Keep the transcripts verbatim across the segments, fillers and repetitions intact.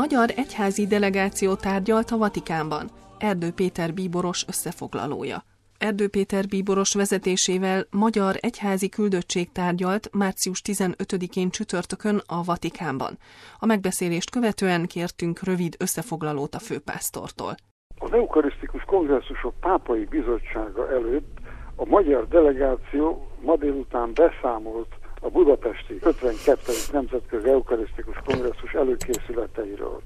magyar egyházi delegáció tárgyalt a Vatikánban. Erdő Péter bíboros összefoglalója. Erdő Péter bíboros vezetésével magyar egyházi küldöttség tárgyalt március tizenötödikén csütörtökön a Vatikánban. A megbeszélést követően kértünk rövid összefoglalót a főpásztortól. Az eukarisztikus kongresszusok pápai bizottsága előtt a magyar delegáció ma délután beszámolt a budapesti ötvenkettedik Nemzetközi Eukarisztikus Kongresszus előkészületeiről.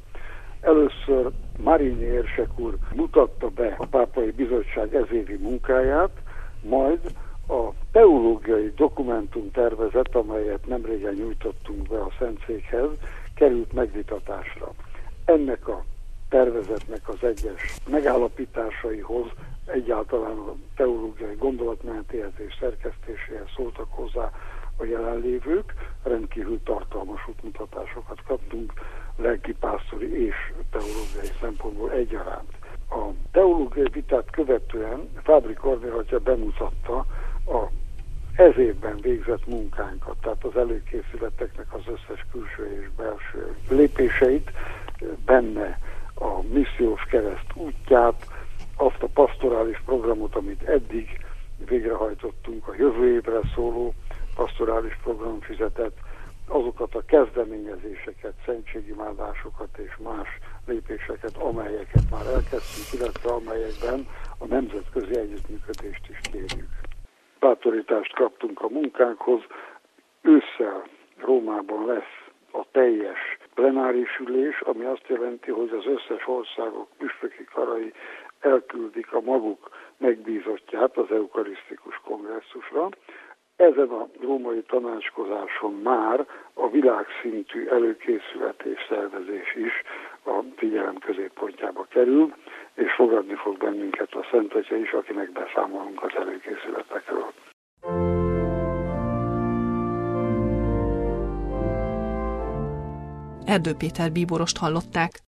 Először Marini érsek úr mutatta be a Pápai Bizottság ezévi munkáját, majd a teológiai dokumentumtervezet, amelyet nemrégen nyújtottunk be a Szentszékhez, került megvitatásra. Ennek a tervezetnek az egyes megállapításaihoz, egyáltalán a teológiai gondolatmenetéhez és szerkesztéséhez szóltak hozzá a jelenlévők, rendkívül tartalmas útmutatásokat kaptunk, lelkipásztori és teológiai szempontból egyaránt. A teológiai vitát követően Fábri Kornél atya bemutatta a ez évben végzett munkánkat, tehát az előkészületeknek az összes külső és belső lépéseit, benne a missziós kereszt útját, azt a pastorális programot, amit eddig végrehajtottunk, a jövő évre szóló pastorális programfüzetet, azokat a kezdeményezéseket, szentségimádásokat és más lépéseket, amelyeket már elkezdtünk, illetve amelyekben a nemzetközi együttműködést is kérjük. Bátorítást kaptunk a munkánkhoz. Ősszel Rómában lesz a teljes plenáris ülés, ami azt jelenti, hogy az összes országok püspöki karai elküldik a maguk megbízottját az eukarisztikus kongresszusra. Ezen a római tanácskozáson már a világszintű előkészület és szervezés is a figyelem középpontjába kerül, és fogadni fog bennünket a Szent Atya is, akinek beszámolunk az előkészületekről. Erdő Péter bíborost hallották.